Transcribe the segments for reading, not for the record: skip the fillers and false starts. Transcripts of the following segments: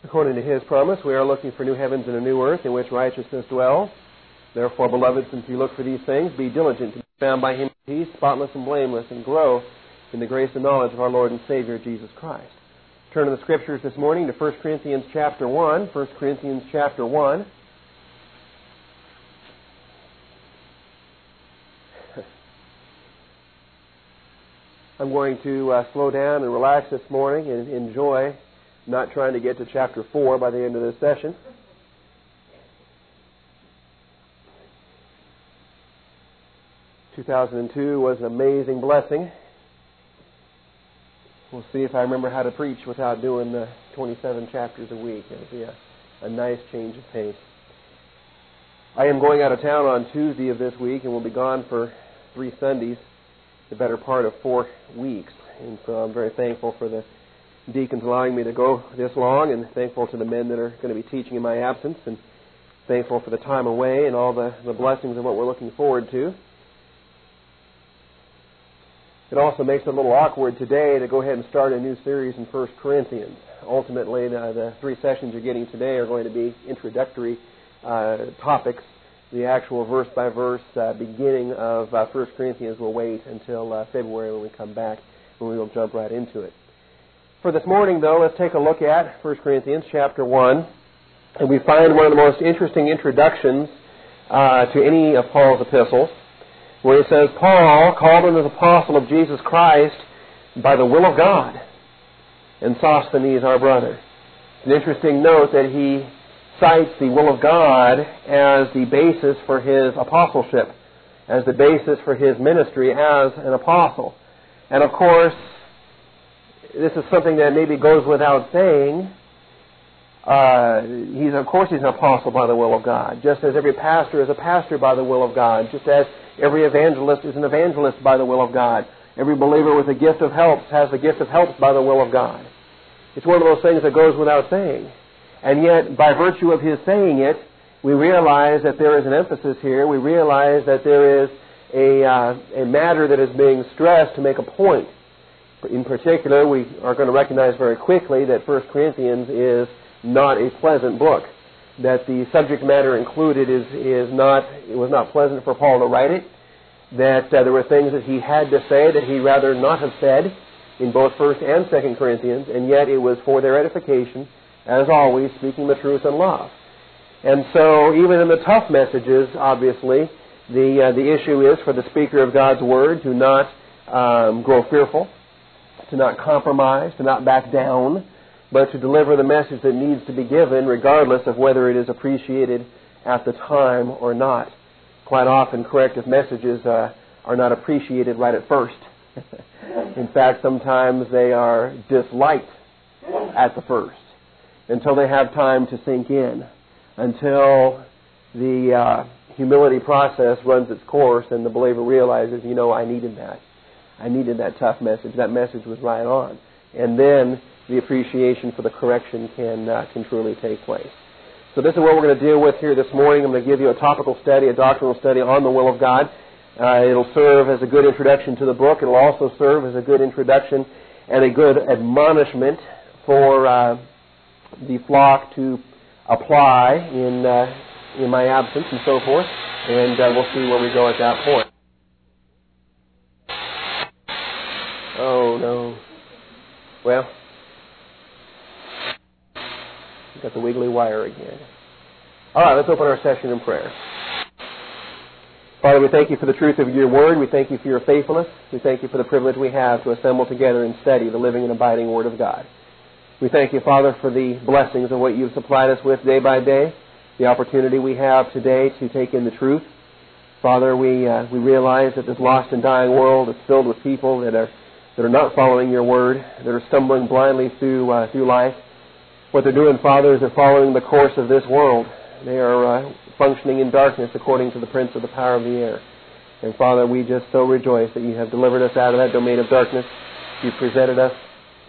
According to His promise, we are looking for new heavens and a new earth in which righteousness dwells. Therefore, beloved, since you look for these things, be diligent to be found by Him in peace, spotless and blameless, and grow in the grace and knowledge of our Lord and Savior, Jesus Christ. Turn to the Scriptures this morning to 1 Corinthians chapter 1. 1 Corinthians chapter 1. I'm going to slow down and relax this morning and enjoy not trying to get to chapter 4 by the end of this session. (2002) was an amazing blessing. We'll see if I remember how to preach without doing the 27 chapters a week. It'll be a nice change of pace. I am going out of town on Tuesday of this week and will be gone for 3 Sundays, the better part of 4 weeks. And so I'm very thankful for the deacons allowing me to go this long, and thankful to the men that are going to be teaching in my absence, and thankful for the time away and all the blessings of what we're looking forward to. It also makes it a little awkward today to go ahead and start a new series in 1 Corinthians. Ultimately, the 3 sessions you're getting today are going to be introductory topics. The actual verse-by-verse beginning of 1 Corinthians will wait until February when we come back, when we will jump right into it. For this morning, though, let's take a look at 1 Corinthians chapter 1. And we find one of the most interesting introductions to any of Paul's epistles, where he says, Paul, called an apostle of Jesus Christ by the will of God, and Sosthenes, our brother. It's an interesting note that he cites the will of God as the basis for his apostleship, as the basis for his ministry as an apostle. And of course, this is something that maybe goes without saying. He's an apostle by the will of God, just as every pastor is a pastor by the will of God, just as every evangelist is an evangelist by the will of God. Every believer with a gift of helps has the gift of helps by the will of God. It's one of those things that goes without saying. And yet, by virtue of his saying it, we realize that there is an emphasis here. We realize that there is a matter that is being stressed to make a point. In particular, we are going to recognize very quickly that 1 Corinthians is not a pleasant book. That the subject matter included it was not pleasant for Paul to write it. That there were things that he had to say that he'd rather not have said in both 1 and 2 Corinthians, and yet it was for their edification, as always, speaking the truth in love. And so, even in the tough messages, obviously, the issue is for the speaker of God's Word to not grow fearful, to not compromise, to not back down, but to deliver the message that needs to be given, regardless of whether it is appreciated at the time or not. Quite often, corrective messages are not appreciated right at first. In fact, sometimes they are disliked at the first, until they have time to sink in, until the humility process runs its course and the believer realizes, I needed that. I needed that tough message. That message was right on. And then the appreciation for the correction can truly take place. So this is what we're going to deal with here this morning. I'm going to give you a topical study, a doctrinal study on the will of God. It'll serve as a good introduction to the book. It'll also serve as a good introduction and a good admonishment for the flock to apply in my absence and so forth. And we'll see where we go at that point. Oh, no. Well, we've got the wiggly wire again. All right, let's open our session in prayer. Father, we thank you for the truth of your word. We thank you for your faithfulness. We thank you for the privilege we have to assemble together and study the living and abiding word of God. We thank you, Father, for the blessings of what you've supplied us with day by day, the opportunity we have today to take in the truth. Father, we realize that this lost and dying world is filled with people that are not following your word, that are stumbling blindly through life. What they're doing, Father, is they're following the course of this world. They are functioning in darkness according to the prince of the power of the air. And Father, we just so rejoice that you have delivered us out of that domain of darkness. You've presented us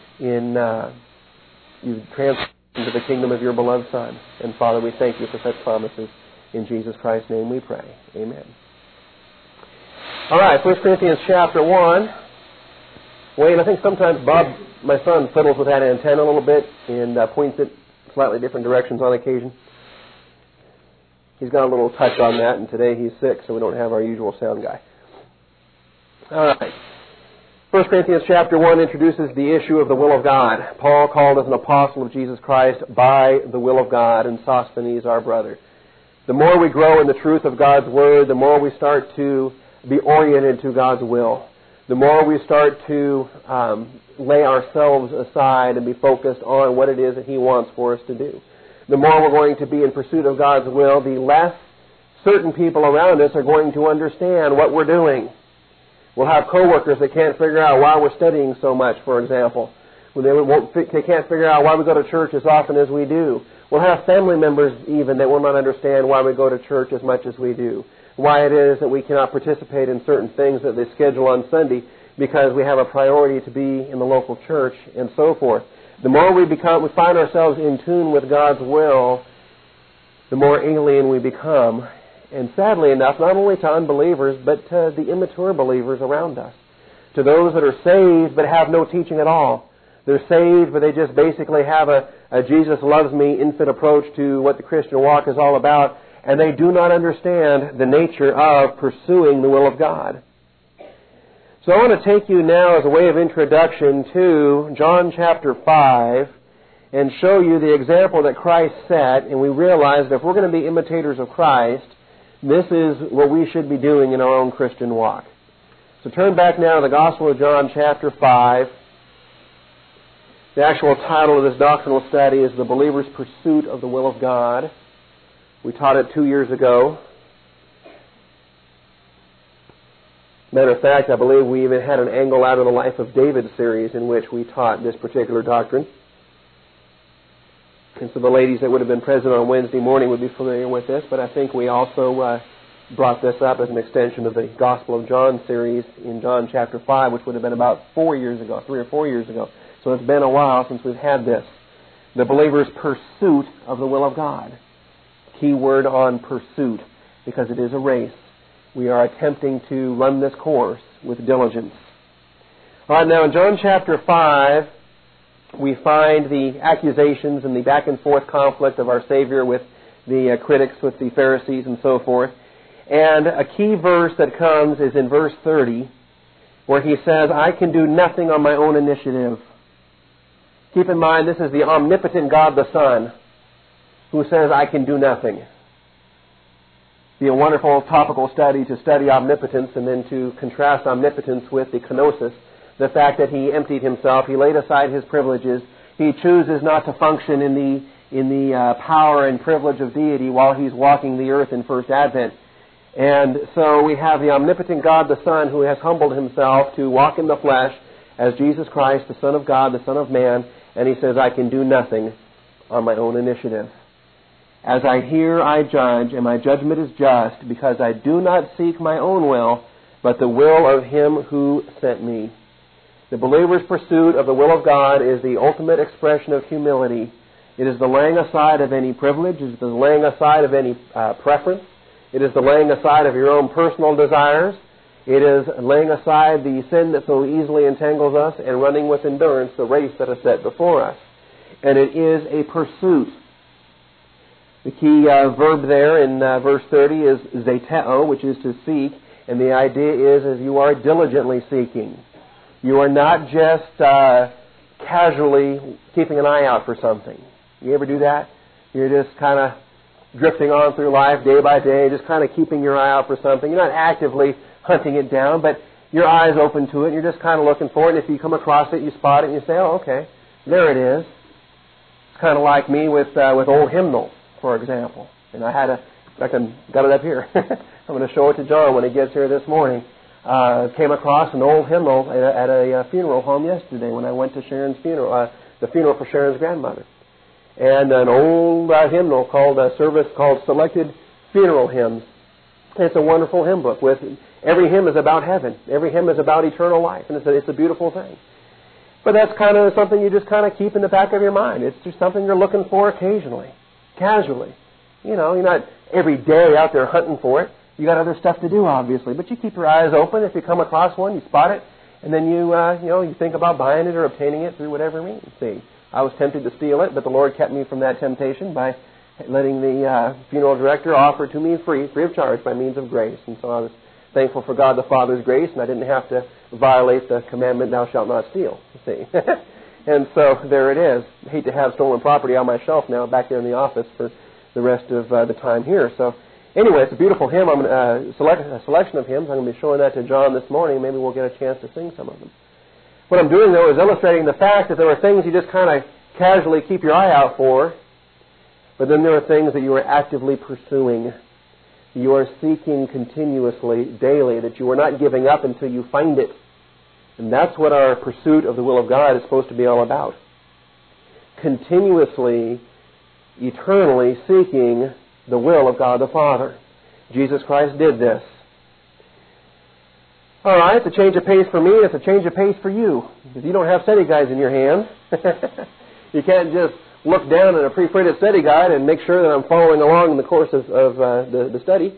you've transferred into the kingdom of your beloved Son. And Father, we thank you for such promises. In Jesus Christ's name we pray. Amen. All right, 1 Corinthians chapter 1. Wayne, I think sometimes Bob, my son, fiddles with that antenna a little bit and points it slightly different directions on occasion. He's got a little touch on that, and today he's sick, so we don't have our usual sound guy. All right. 1 Corinthians chapter 1 introduces the issue of the will of God. Paul, called as an apostle of Jesus Christ by the will of God, and Sosthenes, our brother. The more we grow in the truth of God's Word, the more we start to be oriented to God's will. The more we start to lay ourselves aside and be focused on what it is that He wants for us to do. The more we're going to be in pursuit of God's will, the less certain people around us are going to understand what we're doing. We'll have coworkers that can't figure out why we're studying so much, for example. They can't figure out why we go to church as often as we do. We'll have family members even that will not understand why we go to church as much as we do. Why it is that we cannot participate in certain things that they schedule on Sunday because we have a priority to be in the local church and so forth. The more we find ourselves in tune with God's will, the more alien we become. And sadly enough, not only to unbelievers, but to the immature believers around us. To those that are saved but have no teaching at all. They're saved, but they just basically have a Jesus loves me infant approach to what the Christian walk is all about, and they do not understand the nature of pursuing the will of God. So I want to take you now as a way of introduction to John chapter 5 and show you the example that Christ set, and we realize that if we're going to be imitators of Christ, this is what we should be doing in our own Christian walk. So turn back now to the Gospel of John chapter 5. The actual title of this doctrinal study is The Believer's Pursuit of the Will of God. We taught it 2 years ago. Matter of fact, I believe we even had an angle out of the Life of David series in which we taught this particular doctrine. And so the ladies that would have been present on Wednesday morning would be familiar with this, but I think we also brought this up as an extension of the Gospel of John series in John chapter 5, which would have been about 4 years ago, 3 or 4 years ago. So it's been a while since we've had this. The believer's pursuit of the will of God. Key word on pursuit, because it is a race. We are attempting to run this course with diligence. All right, now in John chapter 5, we find the accusations and the back and forth conflict of our Savior with the critics, with the Pharisees and so forth. And a key verse that comes is in verse 30, where He says, I can do nothing on my own initiative. Keep in mind, this is the omnipotent God the Son who says, I can do nothing. Be a wonderful topical study to study omnipotence and then to contrast omnipotence with the kenosis, the fact that He emptied Himself, He laid aside His privileges, He chooses not to function in the power and privilege of deity while He's walking the earth in First Advent. And so we have the omnipotent God the Son who has humbled Himself to walk in the flesh as Jesus Christ, the Son of God, the Son of Man, and He says, I can do nothing on my own initiative. As I hear, I judge, and my judgment is just, because I do not seek my own will, but the will of Him who sent me. The believer's pursuit of the will of God is the ultimate expression of humility. It is the laying aside of any privilege. It is the laying aside of any preference. It is the laying aside of your own personal desires. It is laying aside the sin that so easily entangles us and running with endurance the race that is set before us. And it is a pursuit. The key verb there in verse 30 is zeteo, which is to seek. And the idea is you are diligently seeking. You are not just casually keeping an eye out for something. You ever do that? You're just kind of drifting on through life day by day, just kind of keeping your eye out for something. You're not actively hunting it down, but your eye's open to it, and you're just kind of looking for it. And if you come across it, you spot it, and you say, oh, okay, there it is. It's kind of like me with old hymnals, for example. And I got it up here. I'm going to show it to John when he gets here this morning. Came across an old hymnal at a funeral home yesterday when I went to Sharon's funeral, the funeral for Sharon's grandmother. And an old hymnal called a service called Selected Funeral Hymns. It's a wonderful hymn book. With every hymn is about heaven. Every hymn is about eternal life, and it's a beautiful thing. But that's kind of something you just kind of keep in the back of your mind. It's just something you're looking for occasionally, casually. You know, you're not every day out there hunting for it. You got other stuff to do, obviously, but you keep your eyes open. If you come across one, you spot it, and then you think about buying it or obtaining it through whatever means. See, I was tempted to steal it, but the Lord kept me from that temptation by letting the funeral director offer it to me free of charge by means of grace. And so I was thankful for God the Father's grace, and I didn't have to violate the commandment, thou shalt not steal, you see. And so there it is. I hate to have stolen property on my shelf now back there in the office for the rest of the time here. So anyway, it's a beautiful hymn. I'm a selection of hymns. I'm going to be showing that to John this morning. Maybe we'll get a chance to sing some of them. What I'm doing, though, is illustrating the fact that there are things you just kind of casually keep your eye out for, but then there are things that you are actively pursuing. You are seeking continuously, daily, that you are not giving up until you find it. And that's what our pursuit of the will of God is supposed to be all about. Continuously, eternally seeking the will of God the Father. Jesus Christ did this. All right, it's a change of pace for me. It's a change of pace for you. If you don't have study guides in your hand, you can't just look down at a pre-printed study guide and make sure that I'm following along in the course of the study.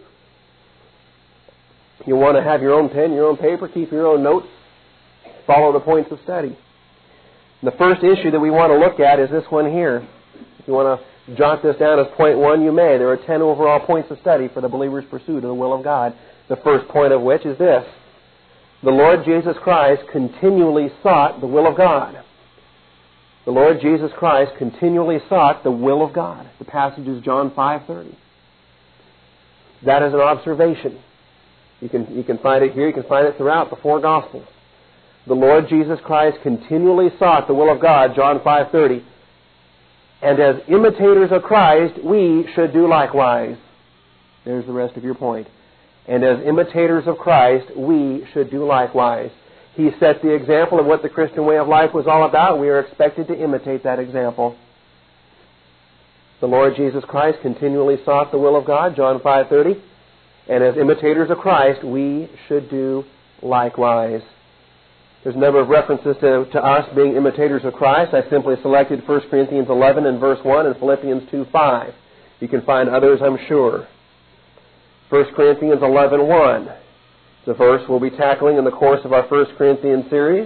You want to have your own pen, your own paper, keep your own notes, follow the points of study. The first issue that we want to look at is this one here. If you want to jot this down as point 1, you may. There are 10 overall points of study for the believer's pursuit of the will of God. The first point of which is this: the Lord Jesus Christ continually sought the will of God. The Lord Jesus Christ continually sought the will of God. The passage is John 5:30. That is an observation. You can find it here. You can find it throughout the 4 Gospels. The Lord Jesus Christ continually sought the will of God, John 5:30. And as imitators of Christ, we should do likewise. There's the rest of your point. And as imitators of Christ, we should do likewise. He set the example of what the Christian way of life was all about. We are expected to imitate that example. The Lord Jesus Christ continually sought the will of God, John 5:30. And as imitators of Christ, we should do likewise. There's a number of references to us being imitators of Christ. I simply selected 1 Corinthians 11 and verse 1 and Philippians 2:5. You can find others, I'm sure. 1 Corinthians 11:1. It's a verse we'll be tackling in the course of our 1 Corinthians series.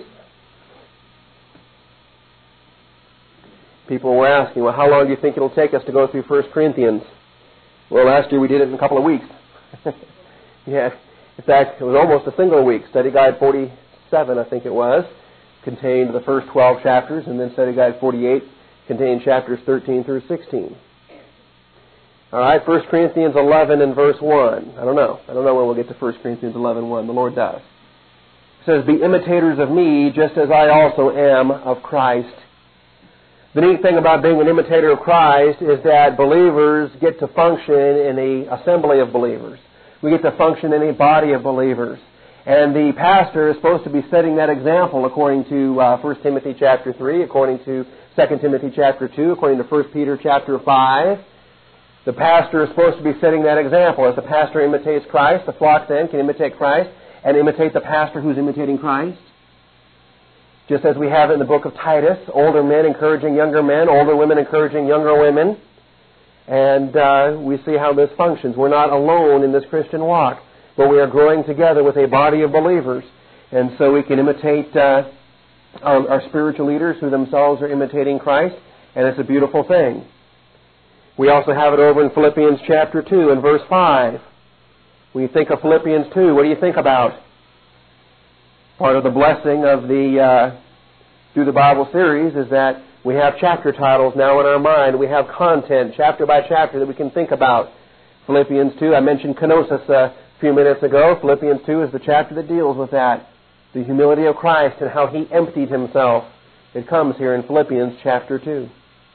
People were asking, well, how long do you think it'll take us to go through 1 Corinthians? Well, last year we did it in a couple of weeks. Yeah, in fact, it was almost a single week. Study Guide 47, I think it was, contained the first 12 chapters, and then Study Guide 48 contained chapters 13 through 16. All right, 1 Corinthians 11 and verse 1. I don't know when we'll get to 1 Corinthians 11:1. The Lord does. It says, be imitators of me, just as I also am of Christ. The neat thing about being an imitator of Christ is that believers get to function in an assembly of believers. We get to function in a body of believers. And the pastor is supposed to be setting that example according to 1 Timothy chapter 3, according to 2 Timothy chapter 2, according to 1 Peter chapter 5. The pastor is supposed to be setting that example. As the pastor imitates Christ, the flock then can imitate Christ and imitate the pastor who's imitating Christ. Just as we have it in the book of Titus, older men encouraging younger men, older women encouraging younger women. And we see how this functions. We're not alone in this Christian walk, but we are growing together with a body of believers. And so we can imitate our spiritual leaders who themselves are imitating Christ, and it's a beautiful thing. We also have it over in Philippians chapter 2 and verse 5. When you think of Philippians 2, what do you think about? Part of the blessing of the through the Bible series is that we have chapter titles now in our mind. We have content, chapter by chapter, that we can think about. Philippians 2, I mentioned kenosis a few minutes ago. Philippians 2 is the chapter that deals with that. The humility of Christ and how He emptied Himself. It comes here in Philippians chapter 2.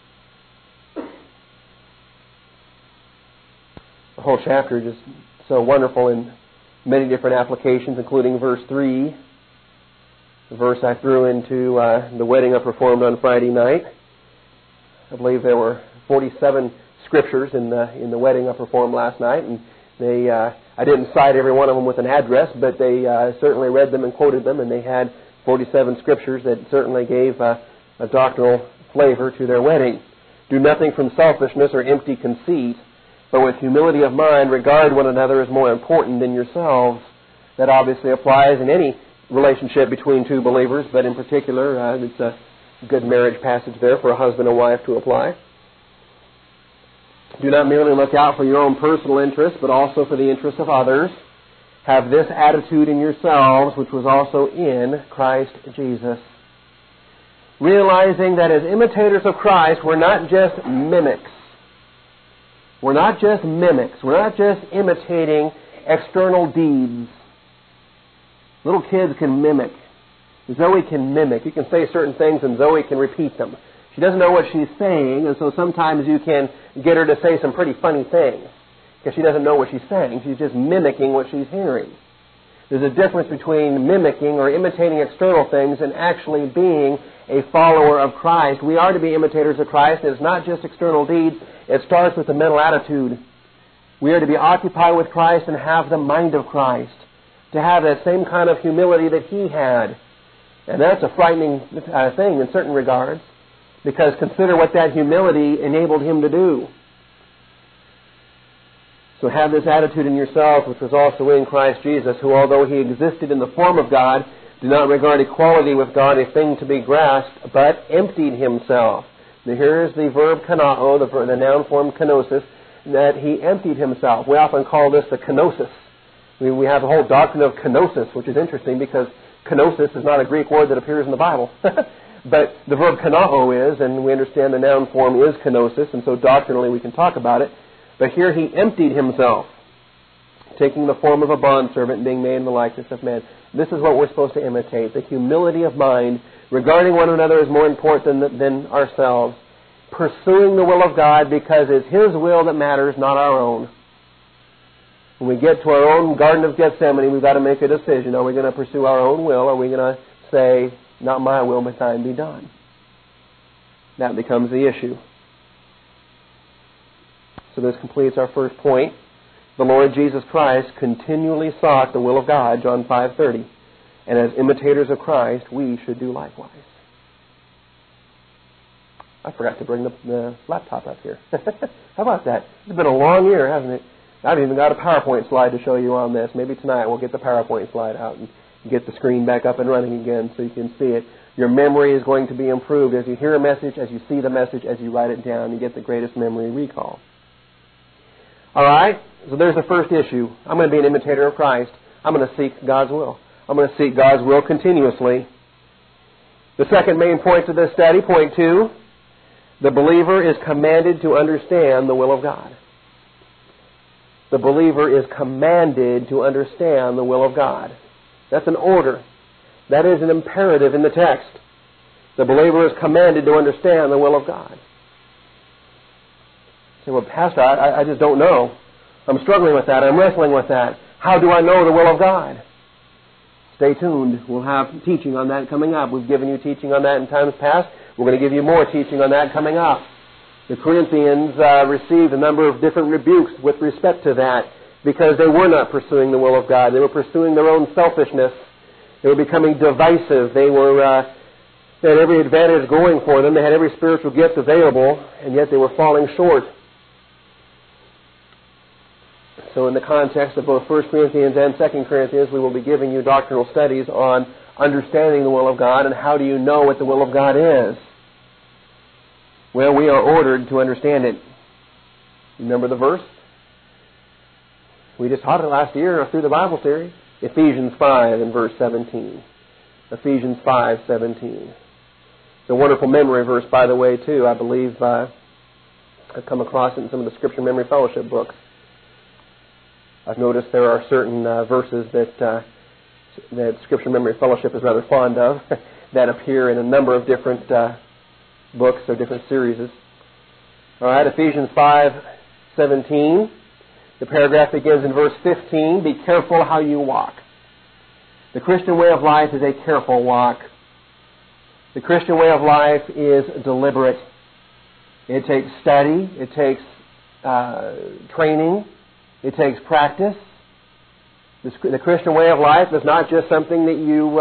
The whole chapter is just so wonderful in many different applications, including verse 3. The verse I threw into the wedding I performed on Friday night. I believe there were 47 scriptures in the wedding I performed last night, and they I didn't cite every one of them with an address, but they certainly read them and quoted them, and they had 47 scriptures that certainly gave a doctrinal flavor to their wedding. Do nothing from selfishness or empty conceit, but with humility of mind regard one another as more important than yourselves. That obviously applies in any relationship between two believers, but in particular, it's Good marriage passage there for a husband and wife to apply. Do not merely look out for your own personal interests, but also for the interests of others. Have this attitude in yourselves, which was also in Christ Jesus. Realizing that as imitators of Christ, we're not just mimics. We're not just mimics. We're not just imitating external deeds. Little kids can mimic. Zoe can mimic. You can say certain things and Zoe can repeat them. She doesn't know what she's saying, and so sometimes you can get her to say some pretty funny things because she doesn't know what she's saying. She's just mimicking what she's hearing. There's a difference between mimicking or imitating external things and actually being a follower of Christ. We are to be imitators of Christ, and it's not just external deeds. It starts with the mental attitude. We are to be occupied with Christ and have the mind of Christ, to have that same kind of humility that He had. And that's a frightening thing in certain regards, because consider what that humility enabled Him to do. So have this attitude in yourselves, which was also in Christ Jesus, who, although He existed in the form of God, did not regard equality with God a thing to be grasped, but emptied Himself. Now here is the verb kanao, the noun form kenosis, that He emptied Himself. We often call this the kenosis. We have a whole doctrine of kenosis, which is interesting because kenosis is not a Greek word that appears in the Bible. But the verb kanao is, and we understand the noun form is kenosis, and so doctrinally we can talk about it. But here He emptied Himself, taking the form of a bondservant and being made in the likeness of man. This is what we're supposed to imitate, the humility of mind, regarding one another as more important than ourselves, pursuing the will of God because it's His will that matters, not our own. When we get to our own Garden of Gethsemane, we've got to make a decision. Are we going to pursue our own will, or are we going to say, not my will, but thine be done? That becomes the issue. So this completes our first point. The Lord Jesus Christ continually sought the will of God, John 5:30. And as imitators of Christ, we should do likewise. I forgot to bring the laptop up here. How about that? It's been a long year, hasn't it? I haven't even got a PowerPoint slide to show you on this. Maybe tonight we'll get the PowerPoint slide out and get the screen back up and running again so you can see it. Your memory is going to be improved as you hear a message, as you see the message, as you write it down. You get the greatest memory recall. All right? So there's the first issue. I'm going to be an imitator of Christ. I'm going to seek God's will. I'm going to seek God's will continuously. The second main point of this study, point 2, the believer is commanded to understand the will of God. The believer is commanded to understand the will of God. That's an order. That is an imperative in the text. The believer is commanded to understand the will of God. You say, well, Pastor, I just don't know. I'm struggling with that. I'm wrestling with that. How do I know the will of God? Stay tuned. We'll have teaching on that coming up. We've given you teaching on that in times past. We're going to give you more teaching on that coming up. The Corinthians received a number of different rebukes with respect to that because they were not pursuing the will of God. They were pursuing their own selfishness. They were becoming divisive. They had every advantage going for them. They had every spiritual gift available, and yet they were falling short. So in the context of both 1 Corinthians and 2 Corinthians, we will be giving you doctrinal studies on understanding the will of God and how do you know what the will of God is. Well, we are ordered to understand it. Remember the verse? We just taught it last year through the Bible series. Ephesians 5 and verse 17. Ephesians 5:17. It's a wonderful memory verse, by the way, too. I believe I've come across it in some of the Scripture Memory Fellowship books. I've noticed there are certain verses that Scripture Memory Fellowship is rather fond of that appear in a number of different books or different series. All right, Ephesians 5:17. The paragraph begins in verse 15. Be careful how you walk. The Christian way of life is a careful walk. The Christian way of life is deliberate. It takes study. It takes training. It takes practice. The Christian way of life is not just something that you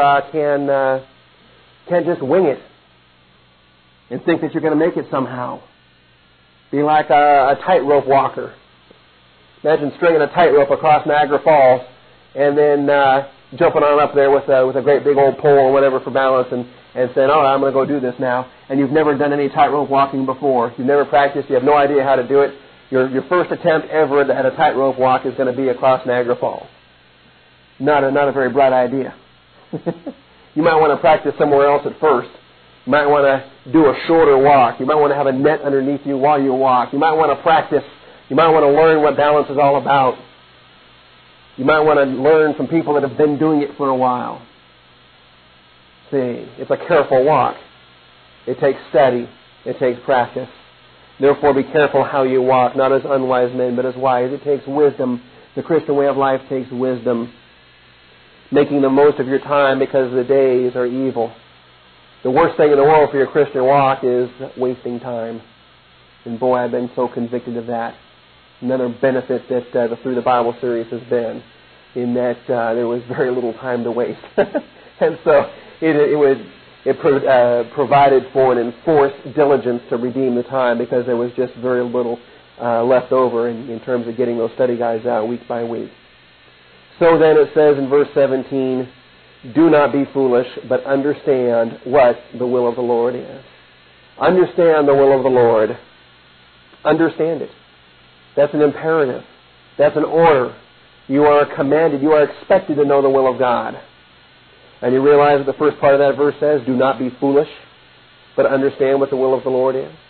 can't just wing it and think that you're going to make it somehow. Be like a tightrope walker. Imagine stringing a tightrope across Niagara Falls and then jumping on up there with a great big old pole or whatever for balance and and saying, all right, I'm going to go do this now, and you've never done any tightrope walking before. You've never practiced. You have no idea how to do it. Your first attempt ever at a tightrope walk is going to be across Niagara Falls. Not a very bright idea. You might want to practice somewhere else at first. You might want to do a shorter walk. You might want to have a net underneath you while you walk. You might want to practice. You might want to learn what balance is all about. You might want to learn from people that have been doing it for a while. See, it's a careful walk. It takes study. It takes practice. Therefore, be careful how you walk, not as unwise men, but as wise. It takes wisdom. The Christian way of life takes wisdom. Making the most of your time because the days are evil. The worst thing in the world for your Christian walk is wasting time. And boy, I've been so convicted of that. Another benefit that the Through the Bible series has been, in that there was very little time to waste. And so it provided for an enforced diligence to redeem the time, because there was just very little left over in terms of getting those study guides out week by week. So then it says in verse 17, do not be foolish, but understand what the will of the Lord is. Understand the will of the Lord. Understand it. That's an imperative. That's an order. You are commanded, you are expected to know the will of God. And you realize that the first part of that verse says, do not be foolish, but understand what the will of the Lord is.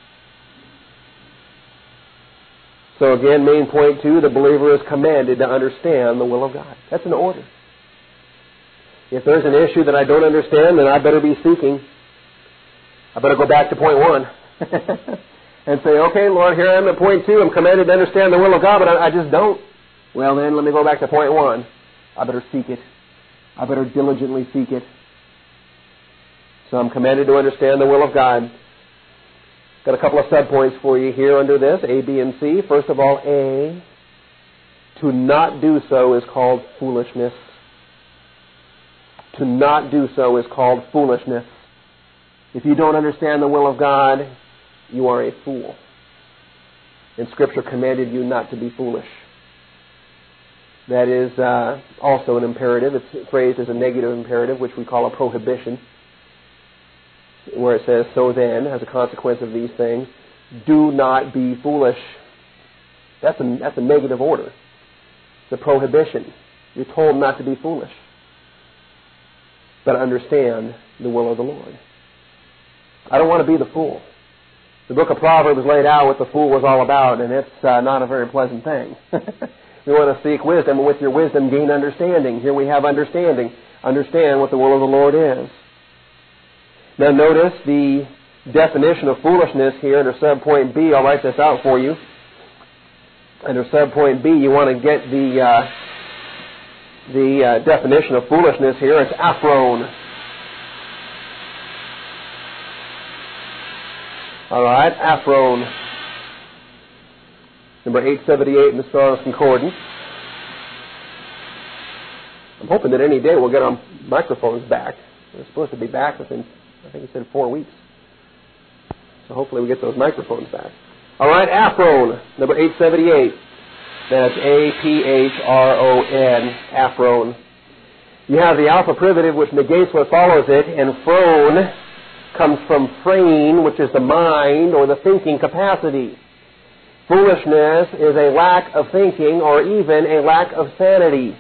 So again, main point 2, the believer is commanded to understand the will of God. That's an order. If there's an issue that I don't understand, then I better be seeking. I better go back to point 1 and say, okay, Lord, here I am at point 2. I'm commanded to understand the will of God, but I just don't. Well, then let me go back to point 1. I better seek it. I better diligently seek it. So I'm commanded to understand the will of God. Got a couple of subpoints for you here under this, A, B, and C. First of all, A, to not do so is called foolishness. To not do so is called foolishness. If you don't understand the will of God, you are a fool. And Scripture commanded you not to be foolish. That is also an imperative. It's phrased as a negative imperative, which we call a prohibition, where it says, so then, as a consequence of these things, do not be foolish. That's a negative order. It's a prohibition. You're told not to be foolish, but understand the will of the Lord. I don't want to be the fool. The book of Proverbs laid out what the fool was all about, and it's not a very pleasant thing. We want to seek wisdom, and with your wisdom gain understanding. Here we have understanding. Understand what the will of the Lord is. Now notice the definition of foolishness here under subpoint B. I'll write this out for you. Under subpoint B, you want to get the definition of foolishness here. It's aphron. All right, aphron. Number 878 in the Strong's Concordance. I'm hoping that any day we'll get our microphones back. They're supposed to be back within, I think he said 4 weeks. So hopefully we get those microphones back. All right, aphron, number 878. That's A-P-H-R-O-N, aphron. You have the alpha privative, which negates what follows it, and phron comes from phrein, which is the mind or the thinking capacity. Foolishness is a lack of thinking or even a lack of sanity.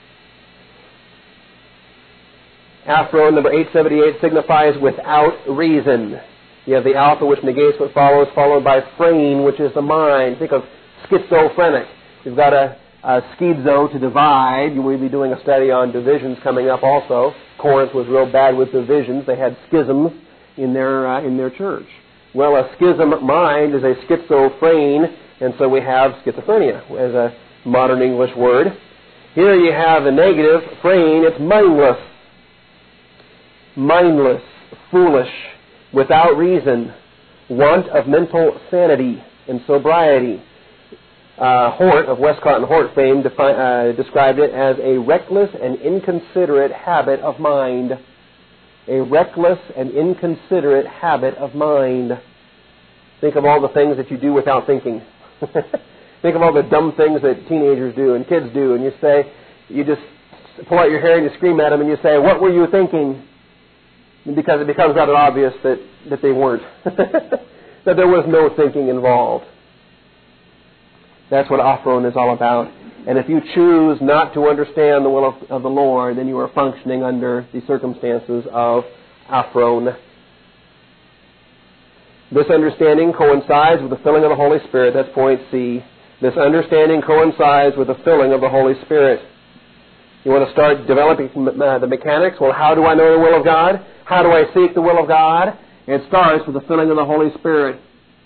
Aphron, number 878, signifies without reason. You have the alpha, which negates what follows, followed by phrein, which is the mind. Think of schizophrenic. You've got a schizo, to divide. You will be doing a study on divisions coming up also. Corinth was real bad with divisions. They had schisms in their church. Well, a schism mind is a schizophrene, and so we have schizophrenia as a modern English word. Here you have the negative, phrein. It's mindless. Mindless, foolish, without reason, want of mental sanity and sobriety. Hort, of Westcott and Hort fame, described it as a reckless and inconsiderate habit of mind. A reckless and inconsiderate habit of mind. Think of all the things that you do without thinking. Think of all the dumb things that teenagers do and kids do, and you just pull out your hair and you scream at them and you say, what were you thinking? because it becomes rather obvious that they weren't, that there was no thinking involved. That's what Aphron is all about. And if you choose not to understand the will of the Lord, then you are functioning under the circumstances of Aphron. This understanding coincides with the filling of the Holy Spirit. That's point C. This understanding coincides with the filling of the Holy Spirit. You want to start developing the mechanics? Well, how do I know the will of God? How do I seek the will of God? It starts with the filling of the Holy Spirit.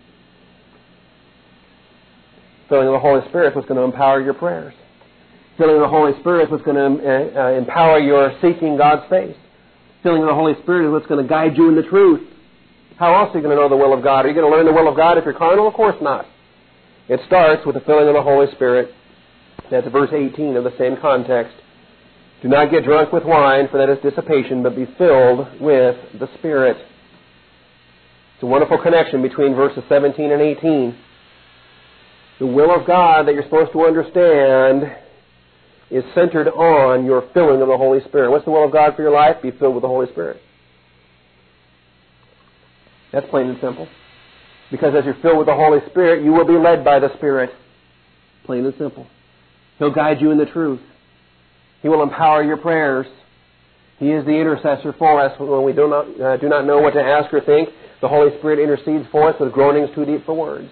Filling of the Holy Spirit is what's going to empower your prayers. Filling of the Holy Spirit is what's going to empower your seeking God's face. Filling of the Holy Spirit is what's going to guide you in the truth. How else are you going to know the will of God? Are you going to learn the will of God if you're carnal? Of course not. It starts with the filling of the Holy Spirit. That's verse 18 of the same context. Do not get drunk with wine, for that is dissipation, but be filled with the Spirit. It's a wonderful connection between verses 17 and 18. The will of God that you're supposed to understand is centered on your filling of the Holy Spirit. What's the will of God for your life? Be filled with the Holy Spirit. That's plain and simple. Because as you're filled with the Holy Spirit, you will be led by the Spirit. Plain and simple. He'll guide you in the truth. He will empower your prayers. He is the intercessor for us when we do not know what to ask or think. The Holy Spirit intercedes for us with groanings too deep for words.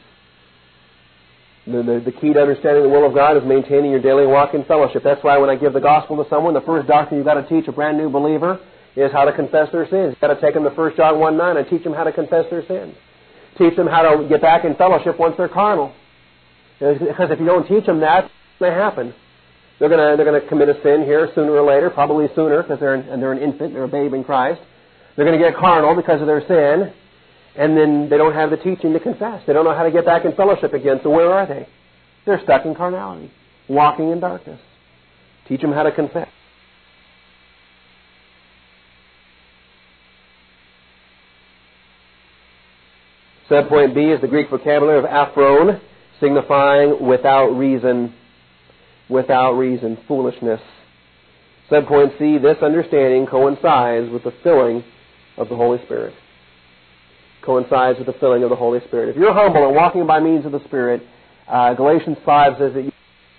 The key to understanding the will of God is maintaining your daily walk in fellowship. That's why when I give the gospel to someone, the first doctrine you've got to teach a brand new believer is how to confess their sins. You've got to take them to 1 John 1:9 and teach them how to confess their sins. Teach them how to get back in fellowship once they're carnal. Because if you don't teach them that, it's going to happen. They're going to commit a sin here sooner or later, probably sooner because they're an infant, they're a babe in Christ. They're going to get carnal because of their sin, and then they don't have the teaching to confess. They don't know how to get back in fellowship again, so where are they? They're stuck in carnality, walking in darkness. Teach them how to confess. Subpoint B is the Greek vocabulary of aphron, signifying without reason. Without reason, foolishness. Subpoint C, this understanding coincides with the filling of the Holy Spirit. Coincides with the filling of the Holy Spirit. If you're humble and walking by means of the Spirit, Galatians 5 says that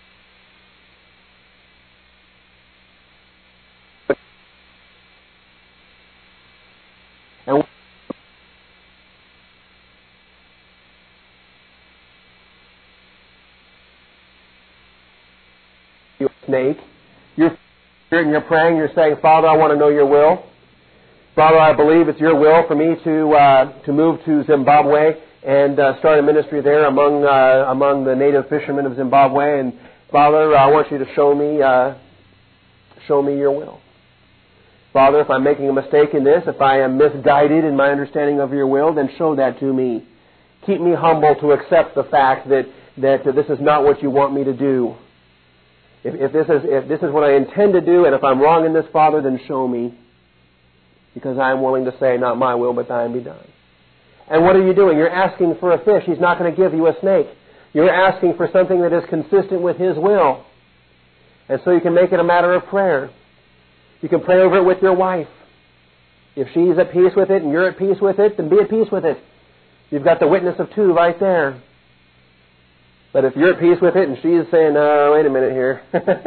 you're a snake. You're and you're praying, you're saying, Father, I want to know your will. Father, I believe it's your will for me to move to Zimbabwe and start a ministry there among the native fishermen of Zimbabwe. And Father, I want you to show me your will. Father, if I'm making a mistake in this, if I am misguided in my understanding of your will, then show that to me. Keep me humble to accept the fact that this is not what you want me to do. If this is what I intend to do, and if I'm wrong in this, Father, then show me. Because I am willing to say, not my will, but thine be done. And what are you doing? You're asking for a fish. He's not going to give you a snake. You're asking for something that is consistent with His will. And so you can make it a matter of prayer. You can pray over it with your wife. If she's at peace with it and you're at peace with it, then be at peace with it. You've got the witness of two right there. But if you're at peace with it and she's saying, wait a minute here,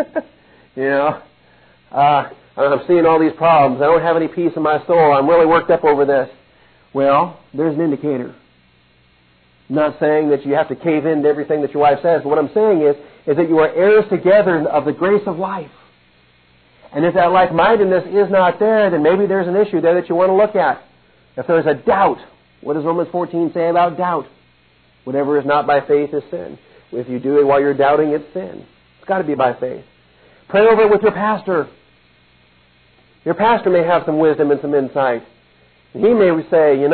I'm seeing all these problems. I don't have any peace in my soul. I'm really worked up over this. Well, there's an indicator. I'm not saying that you have to cave in to everything that your wife says, but what I'm saying is that you are heirs together of the grace of life. And if that like-mindedness is not there, then maybe there's an issue there that you want to look at. If there's a doubt, what does Romans 14 say about doubt? Whatever is not by faith is sin. If you do it while you're doubting, it's sin. It's got to be by faith. Pray over it with your pastor. Your pastor may have some wisdom and some insight. He may say, you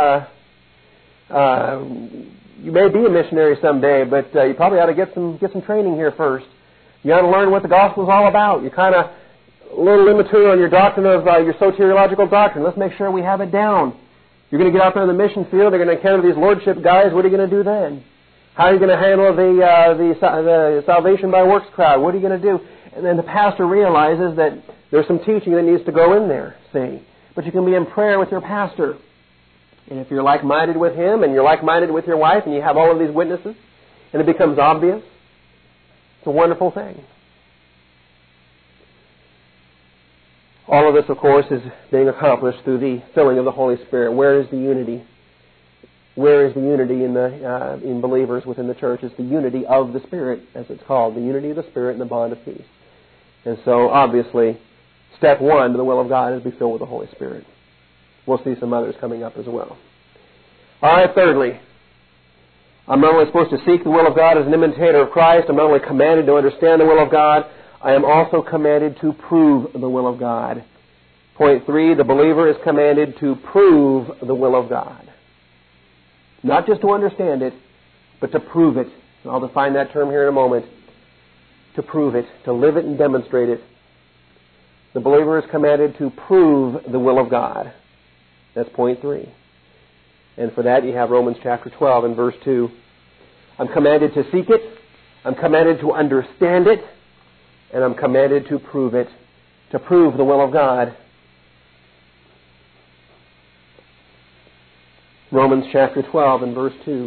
may be a missionary someday, but you probably ought to get some training here first. You ought to learn what the gospel is all about. You're kind of a little immature on your doctrine of your soteriological doctrine. Let's make sure we have it down. You're going to get out there in the mission field. They're going to encounter these lordship guys. What are you going to do then? How are you going to handle the salvation by works crowd? What are you going to do? And then the pastor realizes that there's some teaching that needs to go in there, see. but you can be in prayer with your pastor. And if you're like-minded with him and you're like-minded with your wife and you have all of these witnesses and it becomes obvious, it's a wonderful thing. All of this, of course, is being accomplished through the filling of the Holy Spirit. Where is the unity? Where is the unity in believers within the church? It's the unity of the Spirit, as it's called, the unity of the Spirit and the bond of peace. And so, obviously, step one to the will of God is to be filled with the Holy Spirit. We'll see some others coming up as well. All right, thirdly, I'm not only supposed to seek the will of God as an imitator of Christ, I'm not only commanded to understand the will of God, I am also commanded to prove the will of God. Point 3, the believer is commanded to prove the will of God. Not just to understand it, but to prove it. And I'll define that term here in a moment. To prove it, to live it and demonstrate it. The believer is commanded to prove the will of God. That's point 3. And for that you have Romans chapter 12 and verse 2. I'm commanded to seek it, I'm commanded to understand it, and I'm commanded to prove it, to prove the will of God. Romans chapter 12 and verse 2.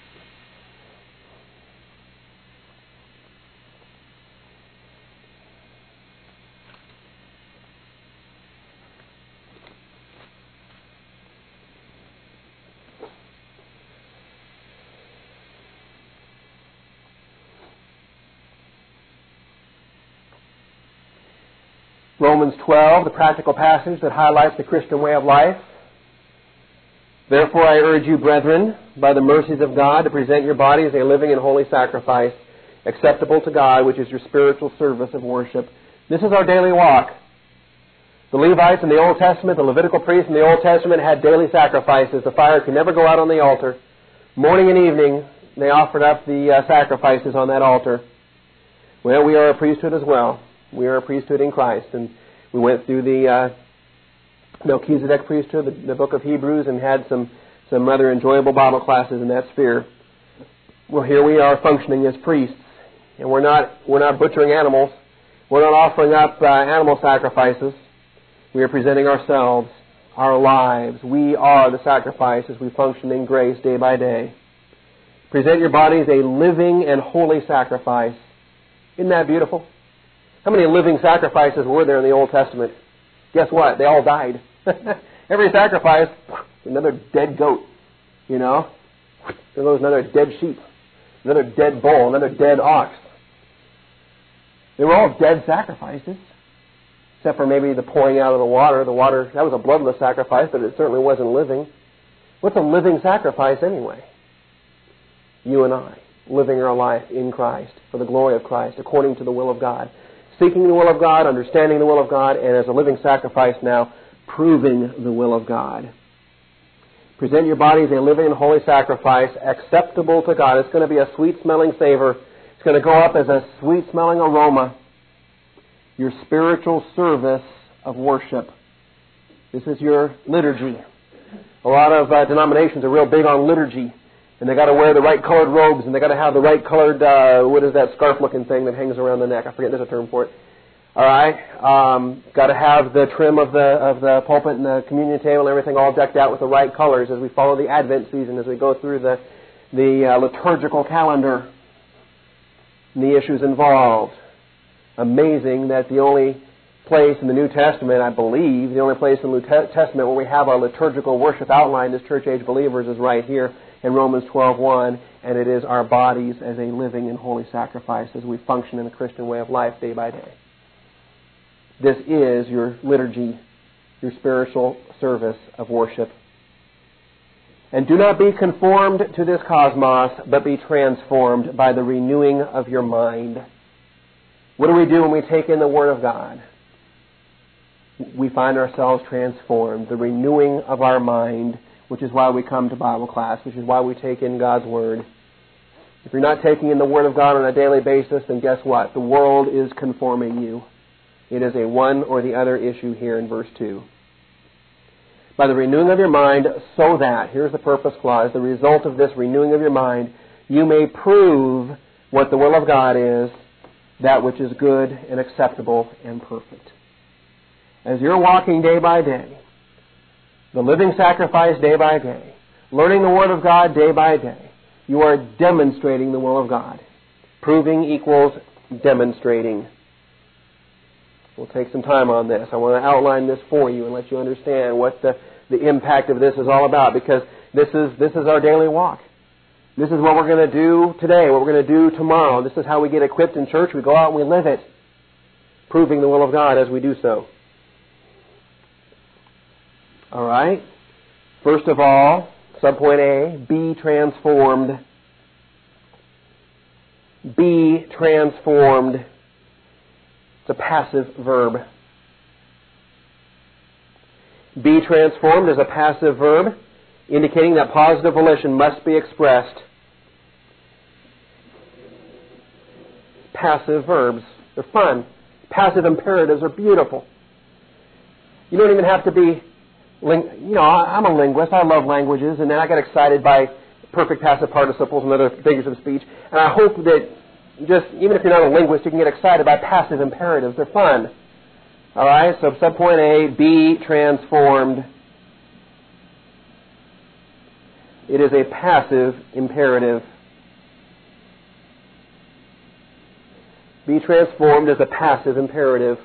Romans 12, the practical passage that highlights the Christian way of life. Therefore I urge you, brethren, by the mercies of God, to present your bodies a living and holy sacrifice, acceptable to God, which is your spiritual service of worship. This is our daily walk. The Levites in the Old Testament, the Levitical priests in the Old Testament had daily sacrifices. The fire could never go out on the altar. Morning and evening, they offered up the sacrifices on that altar. Well, we are a priesthood as well. We are a priesthood in Christ. And we went through the Melchizedek priesthood, the book of Hebrews, and had some rather enjoyable Bible classes in that sphere. Well, here we are functioning as priests. And we're not butchering animals. We're not offering up animal sacrifices. We are presenting ourselves, our lives. We are the sacrifice as we function in grace day by day. Present your bodies a living and holy sacrifice. Isn't that beautiful? How many living sacrifices were there in the Old Testament? Guess what? They all died. Every sacrifice, another dead goat, There goes another dead sheep, another dead bull, another dead ox. They were all dead sacrifices, except for maybe the pouring out of the water. The water, that was a bloodless sacrifice, but it certainly wasn't living. What's a living sacrifice anyway? You and I, living our life in Christ, for the glory of Christ, according to the will of God. Seeking the will of God, understanding the will of God, and as a living sacrifice now, proving the will of God. Present your bodies a living and holy sacrifice, acceptable to God. It's going to be a sweet-smelling savor. It's going to go up as a sweet-smelling aroma. Your spiritual service of worship. This is your liturgy. A lot of denominations are real big on liturgy. And they got to wear the right colored robes, and they got to have the right colored, what is that scarf-looking thing that hangs around the neck? I forget, there's a term for it. All right, got to have the trim of the pulpit and the communion table and everything all decked out with the right colors as we follow the Advent season, as we go through the liturgical calendar and the issues involved. Amazing that the only place in the New Testament, I believe, the only place in the New Testament where we have our liturgical worship outlined as church-age believers is right here in Romans 12:1, and it is our bodies as a living and holy sacrifice as we function in the Christian way of life day by day. This is your liturgy, your spiritual service of worship. And do not be conformed to this cosmos, but be transformed by the renewing of your mind. What do we do when we take in the Word of God? We find ourselves transformed. The renewing of our mind, which is why we come to Bible class, which is why we take in God's Word. If you're not taking in the Word of God on a daily basis, then guess what? The world is conforming you. It is a one or the other issue here in verse 2. By the renewing of your mind, so that, here's the purpose clause, the result of this renewing of your mind, you may prove what the will of God is, that which is good and acceptable and perfect. As you're walking day by day, the living sacrifice day by day, learning the Word of God day by day, you are demonstrating the will of God. Proving equals demonstrating. We'll take some time on this. I want to outline this for you and let you understand what the impact of this is all about, because this is our daily walk. This is what we're going to do today, what we're going to do tomorrow. This is how we get equipped in church. We go out and we live it, proving the will of God as we do so. All right. First of all, subpoint A, be transformed. Be transformed. It's a passive verb. Be transformed is a passive verb, indicating that positive volition must be expressed. Passive verbs, they're fun. Passive imperatives are beautiful. You don't even have to be, I'm a linguist. I love languages, and then I get excited by perfect passive participles and other figures of speech. And I hope that even if you're not a linguist, you can get excited by passive imperatives. They're fun. All right, so subpoint A, be transformed. It is a passive imperative. Be transformed is a passive imperative.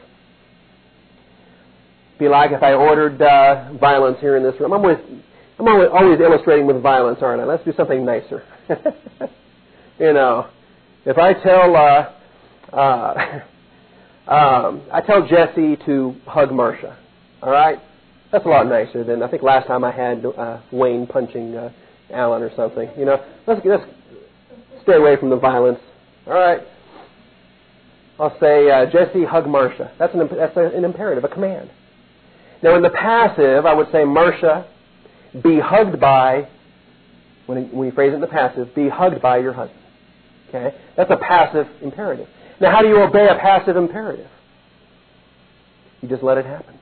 Be like if I ordered violence here in this room. I'm always illustrating with violence, aren't I? Let's do something nicer. If I tell Jesse to hug Marcia, all right? That's a lot nicer than I think last time I had Wayne punching Alan or something. Let's stay away from the violence. All right. I'll say, Jesse, hug Marcia. That's an imperative, a command. Now, in the passive, I would say, Marcia, be hugged by. When we phrase it in the passive, be hugged by your husband. Okay, that's a passive imperative. Now, how do you obey a passive imperative? You just let it happen.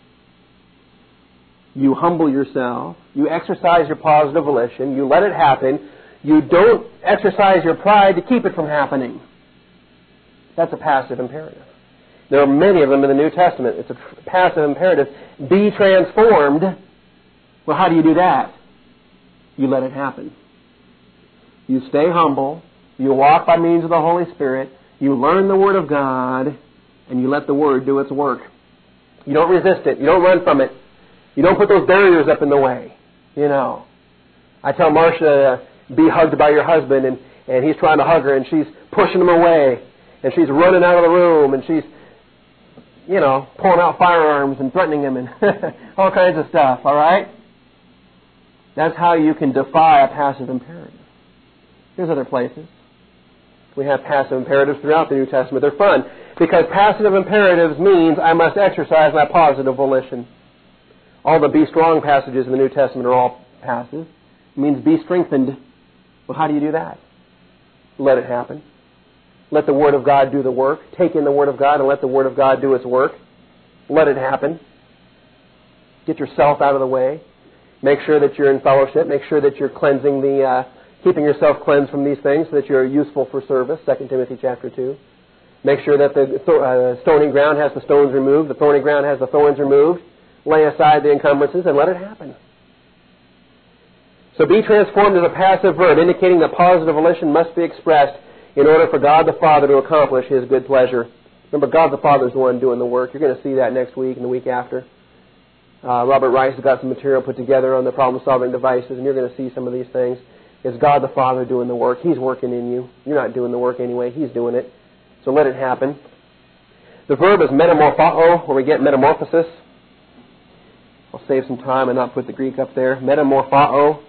You humble yourself. You exercise your positive volition. You let it happen. You don't exercise your pride to keep it from happening. That's a passive imperative. There are many of them in the New Testament. It's a passive imperative. Be transformed. Well, how do you do that? You let it happen. You stay humble. You walk by means of the Holy Spirit. You learn the Word of God, and you let the Word do its work. You don't resist it. You don't run from it. You don't put those barriers up in the way. I tell Marcia, be hugged by your husband, and he's trying to hug her, and she's pushing him away, and she's running out of the room, and she's, pulling out firearms and threatening him and all kinds of stuff, all right? That's how you can defy a passive imperative. There's other places. We have passive imperatives throughout the New Testament. They're fun because passive imperatives means I must exercise my positive volition. All the be strong passages in the New Testament are all passive. It means be strengthened. Well, how do you do that? Let it happen. Let the Word of God do the work. Take in the Word of God and let the Word of God do its work. Let it happen. Get yourself out of the way. Make sure that you're in fellowship. Make sure that you're cleansing keeping yourself cleansed from these things so that you're useful for service, 2 Timothy chapter 2. Make sure that the stony ground has the stones removed, the thorny ground has the thorns removed. Lay aside the encumbrances and let it happen. So be transformed is a passive verb, indicating that positive volition must be expressed in order for God the Father to accomplish His good pleasure. Remember, God the Father is the one doing the work. You're going to see that next week and the week after. Robert Rice has got some material put together on the problem-solving devices, and you're going to see some of these things. It's God the Father doing the work. He's working in you. You're not doing the work anyway. He's doing it. So let it happen. The verb is metamorpho, where we get metamorphosis. I'll save some time and not put the Greek up there. Metamorpho.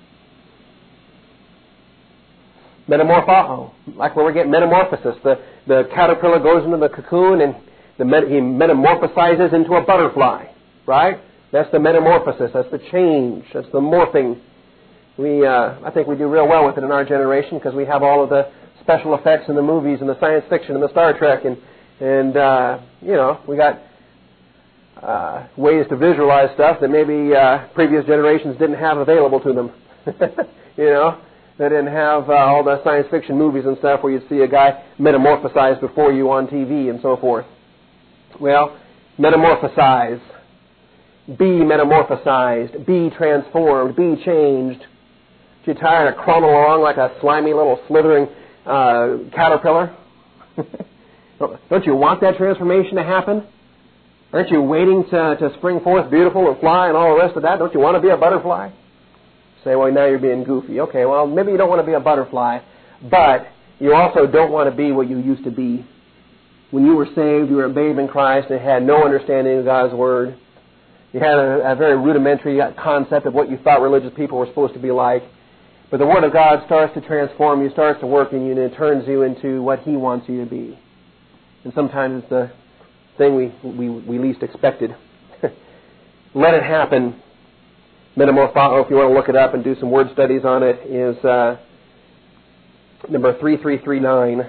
Metamorpho, like where we get metamorphosis. The caterpillar goes into the cocoon and he metamorphosizes into a butterfly, right? That's the metamorphosis. That's the change. That's the morphing. I think we do real well with it in our generation because we have all of the special effects in the movies and the science fiction and the Star Trek and we got ways to visualize stuff that maybe previous generations didn't have available to them. They didn't have all the science fiction movies and stuff where you'd see a guy metamorphosize before you on TV and so forth. Well, metamorphosize. Be metamorphosized. Be transformed. Be changed. You're tired of crawling along like a slimy little slithering caterpillar? Don't you want that transformation to happen? Aren't you waiting to spring forth beautiful and fly and all the rest of that? Don't you want to be a butterfly? Say, well, now you're being goofy. Okay, well, maybe you don't want to be a butterfly, but you also don't want to be what you used to be. When you were saved, you were a babe in Christ and had no understanding of God's Word. You had a very rudimentary concept of what you thought religious people were supposed to be like. But the Word of God starts to transform you, starts to work in you, and it turns you into what He wants you to be. And sometimes it's the thing we least expected. Let it happen. Metamorpho, if you want to look it up and do some word studies on it, is number 3339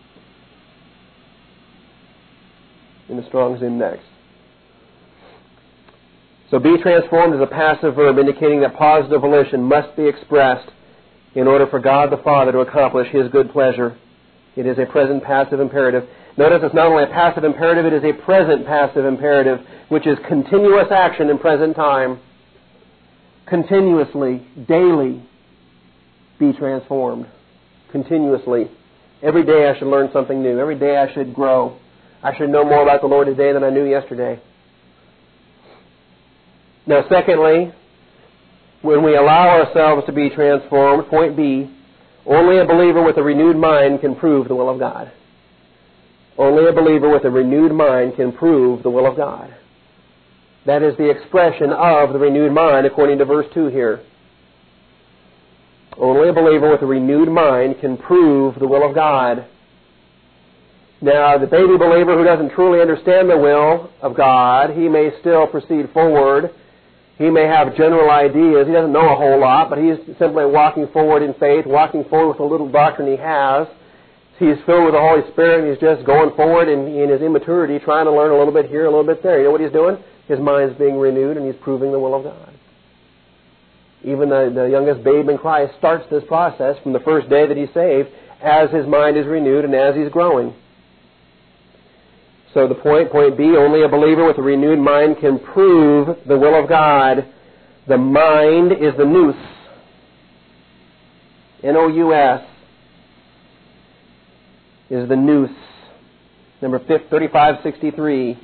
in the Strong's Index. So be transformed is a passive verb indicating that positive volition must be expressed in order for God the Father to accomplish His good pleasure. It is a present passive imperative. Notice it's not only a passive imperative, it is a present passive imperative, which is continuous action in present time. Continuously, daily, be transformed. Continuously. Every day I should learn something new. Every day I should grow. I should know more about the Lord today than I knew yesterday. Now, secondly, when we allow ourselves to be transformed, point B, only a believer with a renewed mind can prove the will of God. Only a believer with a renewed mind can prove the will of God. That is the expression of the renewed mind according to verse 2 here. Only a believer with a renewed mind can prove the will of God. Now, the baby believer who doesn't truly understand the will of God, he may still proceed forward. He may have general ideas. He doesn't know a whole lot, but he's simply walking forward in faith, walking forward with the little doctrine he has. He's filled with the Holy Spirit, and he's just going forward in his immaturity, trying to learn a little bit here, a little bit there. You know what he's doing? His mind's being renewed, and he's proving the will of God. Even the youngest babe in Christ starts this process from the first day that he's saved, as his mind is renewed and as he's growing. So the point B, only a believer with a renewed mind can prove the will of God. The mind is the nous. N-O-U-S is the nous. Number 3563.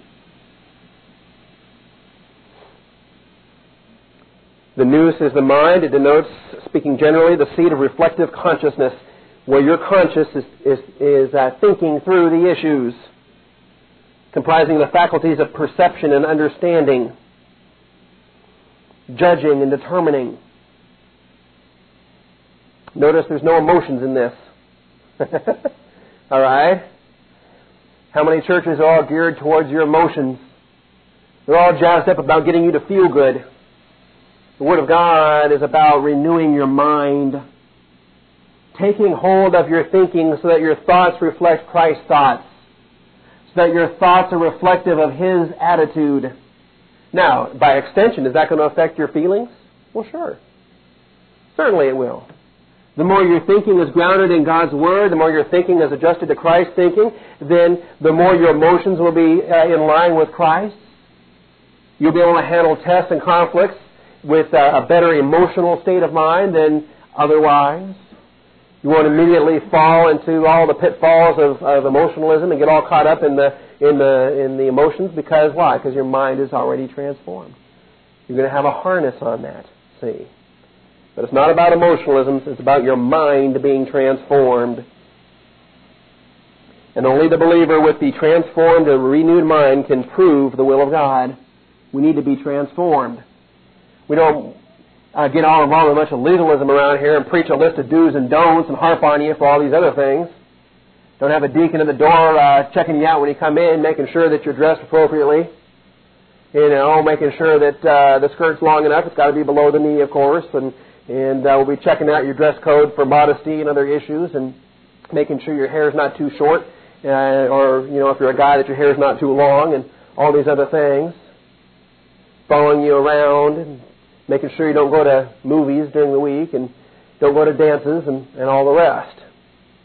The nous is the mind. It denotes, speaking generally, the seat of reflective consciousness, where your conscience is thinking through the issues, comprising the faculties of perception and understanding, judging and determining. Notice there's no emotions in this. All right? How many churches are all geared towards your emotions? They're all jazzed up about getting you to feel good. The Word of God is about renewing your mind, taking hold of your thinking so that your thoughts reflect Christ's thoughts, so that your thoughts are reflective of His attitude. Now, by extension, is that going to affect your feelings? Well, sure. Certainly it will. The more your thinking is grounded in God's Word, the more your thinking is adjusted to Christ's thinking, then the more your emotions will be in line with Christ. You'll be able to handle tests and conflicts with a better emotional state of mind than otherwise. You won't immediately fall into all the pitfalls of emotionalism and get all caught up in the emotions. Because why? Because your mind is already transformed. You're going to have a harness on that. See? But it's not about emotionalism. It's about your mind being transformed. And only the believer with the transformed and renewed mind can prove the will of God. We need to be transformed. We don't get all involved in a bunch of legalism around here and preach a list of do's and don'ts and harp on you for all these other things. Don't have a deacon at the door checking you out when you come in, making sure that you're dressed appropriately. You know, making sure that the skirt's long enough. It's got to be below the knee, of course. And we'll be checking out your dress code for modesty and other issues, and making sure your hair's not too short, or, you know, if you're a guy, that your hair's not too long, and all these other things. Following you around and making sure you don't go to movies during the week and don't go to dances and all the rest.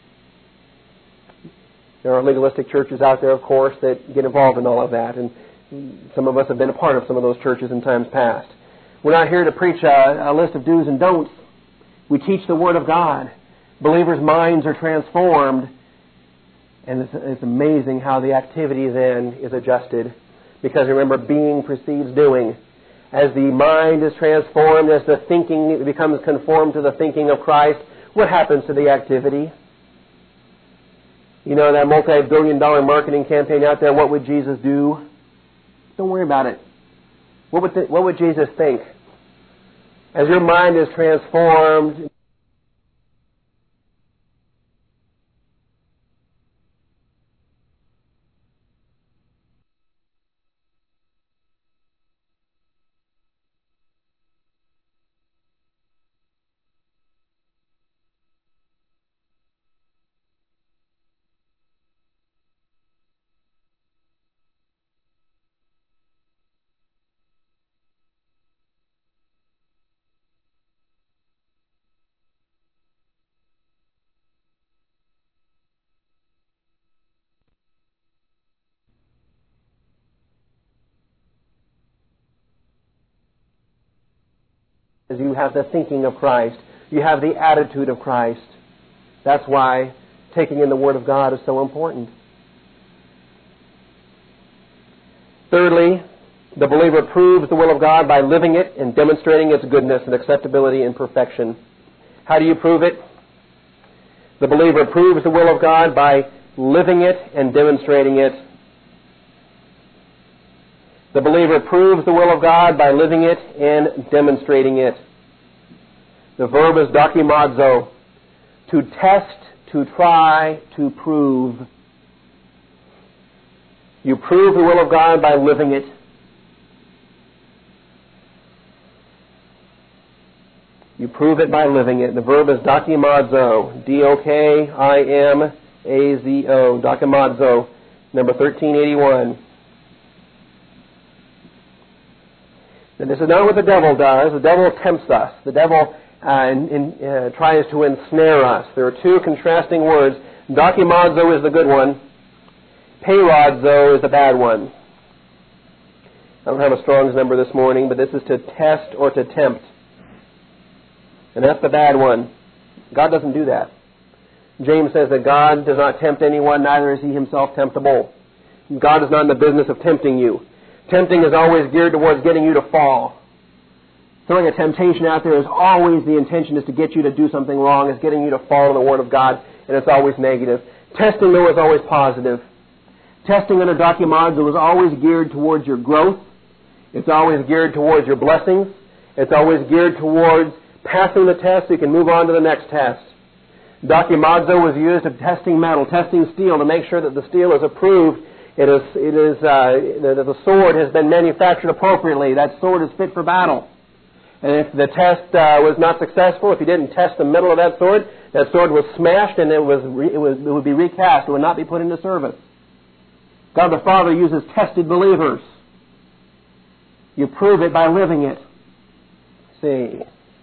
There are legalistic churches out there, of course, that get involved in all of that. And Some of us have been a part of some of those churches in times past. We're not here to preach a list of do's and don'ts. We teach the Word of God. Believers' minds are transformed. And it's amazing how the activity then is adjusted. Because remember, being precedes doing. As the mind is transformed, as the thinking becomes conformed to the thinking of Christ, what happens to the activity? You know, that multi-billion-dollar marketing campaign out there, what would Jesus do? Don't worry about it. What would Jesus think? As your mind is transformed, as you have the thinking of Christ, you have the attitude of Christ. That's why taking in the Word of God is so important. Thirdly, the believer proves the will of God by living it and demonstrating its goodness and acceptability and perfection. How do you prove it? The believer proves the will of God by living it and demonstrating it. The believer proves the will of God by living it and demonstrating it. The verb is dokimazo, to test, to try, to prove. You prove the will of God by living it. You prove it by living it. The verb is dokimazo, D-O-K-I-M-A-Z-O, dokimazo, number 1381. And this is not what the devil does. The devil tempts us. The devil tries to ensnare us. There are two contrasting words. Dokimazo is the good one. Peirodzo is the bad one. I don't have a Strong's number this morning, but this is to test or to tempt. And that's the bad one. God doesn't do that. James says that God does not tempt anyone, neither is He Himself temptable. God is not in the business of tempting you. Tempting is always geared towards getting you to fall. Throwing a temptation out there is always the intention is to get you to do something wrong, is getting you to fall in the Word of God, and it's always negative. Testing, though, is always positive. Testing under dokimazo is always geared towards your growth. It's always geared towards your blessings. It's always geared towards passing the test so you can move on to the next test. Dokimazo was used of testing metal, testing steel to make sure that the steel is approved. The sword has been manufactured appropriately. That sword is fit for battle. And if the test was not successful, if you didn't test the metal of that sword was smashed and it would be recast. It would not be put into service. God the Father uses tested believers. You prove it by living it. See,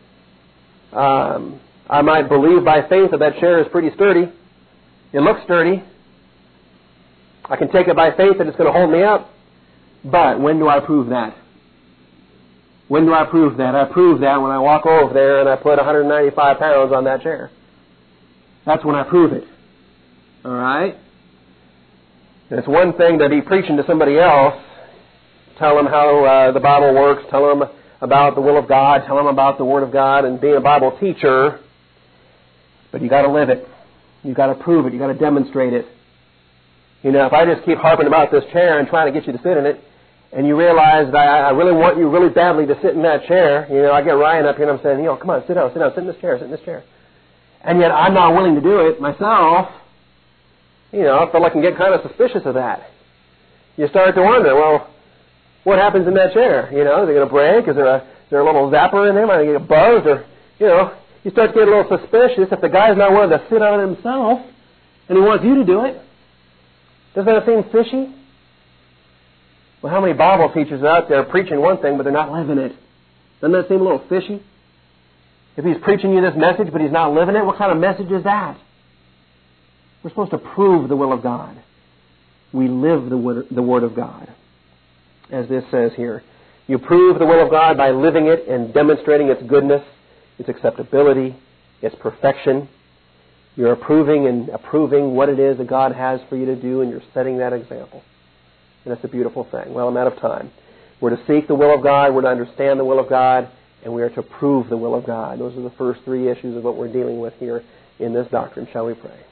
I might believe by faith that chair is pretty sturdy. It looks sturdy. I can take it by faith that it's going to hold me up. But when do I prove that? When do I prove that? I prove that when I walk over there and I put 195 pounds on that chair. That's when I prove it. All right? And it's one thing to be preaching to somebody else, tell them how the Bible works, tell them about the will of God, tell them about the Word of God, and being a Bible teacher. But you got to live it. You got to prove it. You got to demonstrate it. You know, if I just keep harping about this chair and trying to get you to sit in it, and you realize that I really want you really badly to sit in that chair, you know, I get Ryan up here and I'm saying, come on, sit down, sit in this chair, sit in this chair. And yet I'm not willing to do it myself. You know, I feel like I can get kind of suspicious of that. You start to wonder, well, what happens in that chair? You know, is it going to break? Is there a little zapper in there? Am I going to get buzzed? Or, you know, you start to get a little suspicious if the guy's not willing to sit on it himself and he wants you to do it. Doesn't that seem fishy? Well, how many Bible teachers are out there preaching one thing, but they're not living it? Doesn't that seem a little fishy? If he's preaching you this message, but he's not living it, what kind of message is that? We're supposed to prove the will of God. We live the Word of God. as this says here. You prove the will of God by living it and demonstrating its goodness, its acceptability, its perfection. You're approving what it is that God has for you to do, and you're setting that example. And that's a beautiful thing. Well, I'm out of time. We're to seek the will of God, we're to understand the will of God, and we are to prove the will of God. Those are the first three issues of what we're dealing with here in this doctrine. Shall we pray?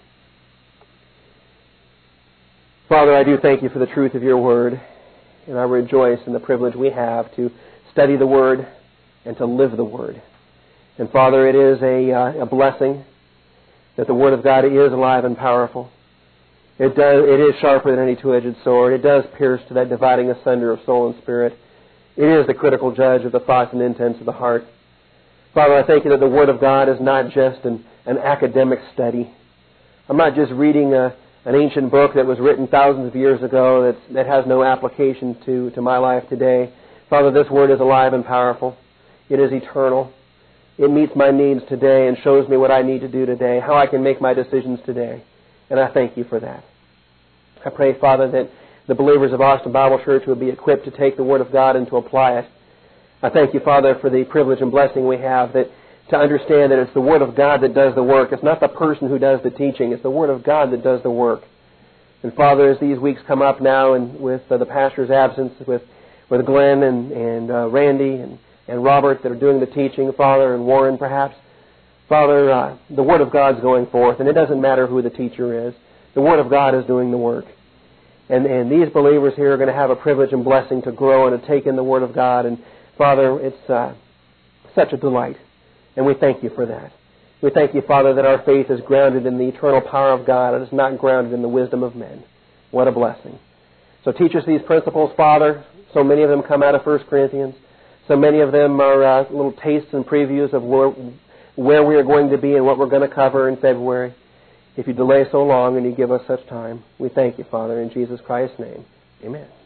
Father, I do thank you for the truth of your word, and I rejoice in the privilege we have to study the word and to live the word. And Father, it is a blessing that the word of God is alive and powerful. It is sharper than any two-edged sword. It does pierce to that dividing asunder of soul and spirit. It is the critical judge of the thoughts and intents of the heart. Father, I thank you that the word of God is not just an academic study. I'm not just reading an ancient book that was written thousands of years ago that has no application to my life today. Father, this word is alive and powerful. It is eternal. It meets my needs today and shows me what I need to do today, how I can make my decisions today. And I thank you for that. I pray, Father, that the believers of Austin Bible Church will be equipped to take the Word of God and to apply it. I thank you, Father, for the privilege and blessing we have to understand that it's the Word of God that does the work. It's not the person who does the teaching. It's the Word of God that does the work. And Father, as these weeks come up now, and with the pastor's absence, with Glenn and Randy and Robert that are doing the teaching, Father, and Warren perhaps, Father, the Word of God's going forth, and it doesn't matter who the teacher is. The Word of God is doing the work. And these believers here are going to have a privilege and blessing to grow and to take in the Word of God. And Father, it's such a delight. And we thank you for that. We thank you, Father, that our faith is grounded in the eternal power of God and is not grounded in the wisdom of men. What a blessing. So teach us these principles, Father. So many of them come out of 1 Corinthians. So many of them are little tastes and previews of where we are going to be and what we're going to cover in February. If you delay so long and you give us such time, we thank you, Father, in Jesus Christ's name. Amen.